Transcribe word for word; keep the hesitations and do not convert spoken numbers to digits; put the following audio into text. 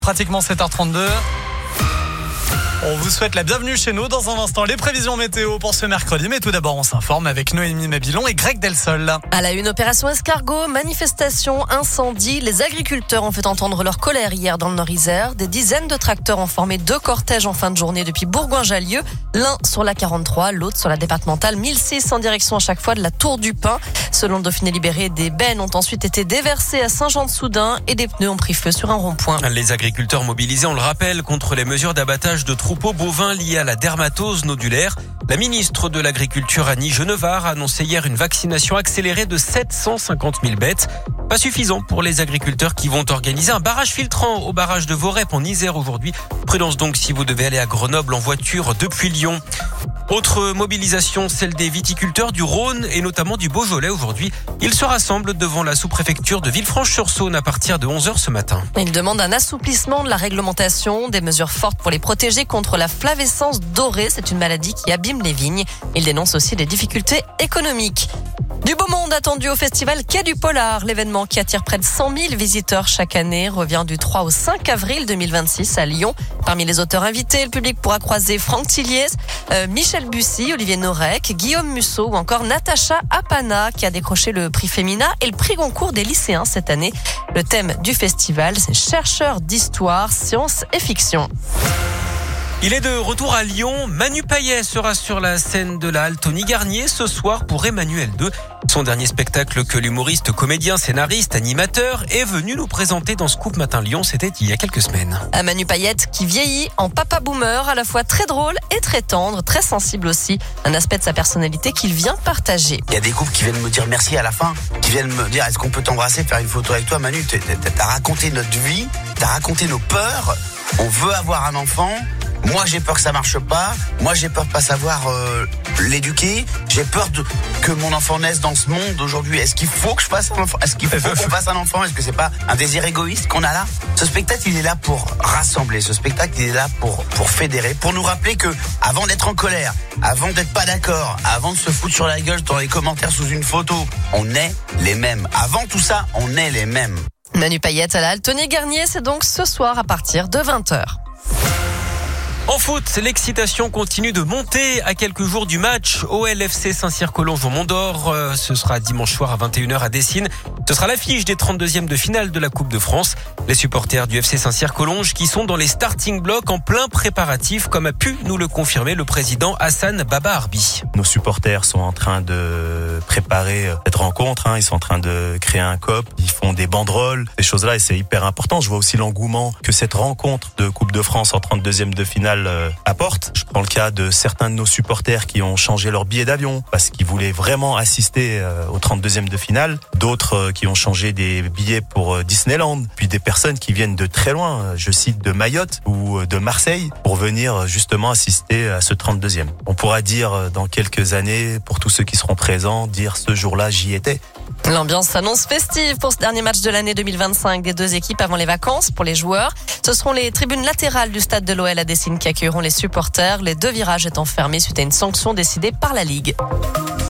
Pratiquement sept heures trente-deux. On vous souhaite la bienvenue chez nous. Dans un instant, les prévisions météo pour ce mercredi. Mais tout d'abord, on s'informe avec Noémie Mabilon et Greg Delsol. À la une, opération escargot, manifestation, incendie. Les agriculteurs ont fait entendre leur colère hier dans le Nord-Isère. Des dizaines de tracteurs ont formé deux cortèges en fin de journée depuis Bourgoin-Jallieu. L'un sur la quarante-trois, l'autre sur la départementale mille six en direction à chaque fois de la Tour du Pin. Selon le Dauphiné Libéré, des bennes ont ensuite été déversées à Saint-Jean-de-Soudain et des pneus ont pris feu sur un rond-point. Les agriculteurs mobilisés, on le rappelle, contre les mesures d'abattage de troupeaux bovins liés à la dermatose nodulaire. La ministre de l'Agriculture, Annie Genevard, a annoncé hier une vaccination accélérée de sept cent cinquante mille bêtes. Pas suffisant pour les agriculteurs qui vont organiser un barrage filtrant au barrage de Vorep en Isère aujourd'hui. Prudence donc si vous devez aller à Grenoble en voiture depuis Lyon. Autre mobilisation, celle des viticulteurs du Rhône et notamment du Beaujolais aujourd'hui. Ils se rassemblent devant la sous-préfecture de Villefranche-sur-Saône à partir de onze heures ce matin. Ils demandent un assouplissement de la réglementation, des mesures fortes pour les protéger contre la flavescence dorée. C'est une maladie qui abîme les vignes. Ils dénoncent aussi les difficultés économiques. Du beau monde attendu au festival Quai du Polar. L'événement qui attire près de cent mille visiteurs chaque année revient du trois au cinq avril deux mille vingt-six à Lyon. Parmi les auteurs invités, le public pourra croiser Franck Tilliez, euh, Michel Bussy, Olivier Norek, Guillaume Musso ou encore Natacha Apana qui a décroché le prix Femina et le prix Goncourt des lycéens cette année. Le thème du festival, c'est chercheurs d'histoire, sciences et fiction. Il est de retour à Lyon. Manu Payet sera sur la scène de la halle Tony Garnier ce soir pour Emmanuel deux. Son dernier spectacle que l'humoriste, comédien, scénariste, animateur est venu nous présenter dans Scoop Matin Lyon. C'était il y a quelques semaines. Un Manu Payet qui vieillit en papa boomer, à la fois très drôle et très tendre, très sensible aussi. Un aspect de sa personnalité qu'il vient partager. Il y a des couples qui viennent me dire merci à la fin, qui viennent me dire est-ce qu'on peut t'embrasser, faire une photo avec toi, Manu. T'as raconté notre vie, t'as raconté nos peurs. On veut avoir un enfant. Moi, j'ai peur que ça marche pas. Moi, j'ai peur de pas savoir euh, l'éduquer. J'ai peur de que mon enfant naisse dans ce monde aujourd'hui. Est-ce qu'il faut que je fasse un enfant? Est-ce qu'il faut qu'on fasse un enfant? Est-ce que c'est pas un désir égoïste qu'on a là? Ce spectacle, il est là pour rassembler. Ce spectacle, il est là pour pour fédérer, pour nous rappeler que avant d'être en colère, avant d'être pas d'accord, avant de se foutre sur la gueule dans les commentaires sous une photo, on est les mêmes. Avant tout ça, on est les mêmes. Manu Payet à la halle Tony Garnier, c'est donc ce soir à partir de vingt heures. En foot, l'excitation continue de monter à quelques jours du match. O L F C Saint-Cyr-Collonges au Mont-d'Or. Ce sera dimanche soir à vingt et une heures à Dessines. Ce sera l'affiche des trente-deuxièmes de finale de la Coupe de France. Les supporters du F C Saint-Cyr-Collonges qui sont dans les starting blocks en plein préparatif, comme a pu nous le confirmer le président Hassan Baba Arbi. Nos supporters sont en train de préparer cette rencontre. Hein. Ils sont en train de créer un C O P. Ils font des banderoles, ces choses-là, et c'est hyper important. Je vois aussi l'engouement que cette rencontre de Coupe de France en trente-deuxième de finale apporte. Je prends le cas de certains de nos supporters qui ont changé leur billet d'avion parce qu'ils voulaient vraiment assister au trente-deuxième de finale. D'autres qui ont changé des billets pour Disneyland. Puis des personnes qui viennent de très loin, je cite de Mayotte ou de Marseille, pour venir justement assister à ce trente-deuxième. On pourra dire dans quelques années, pour tous ceux qui seront présents, dire ce jour-là j'y étais. L'ambiance s'annonce festive pour ce dernier match de l'année deux mille vingt-cinq des deux équipes avant les vacances. Pour les joueurs, ce seront les tribunes latérales du stade de l'O L à Dessines qui accueilleront les supporters, les deux virages étant fermés suite à une sanction décidée par la Ligue.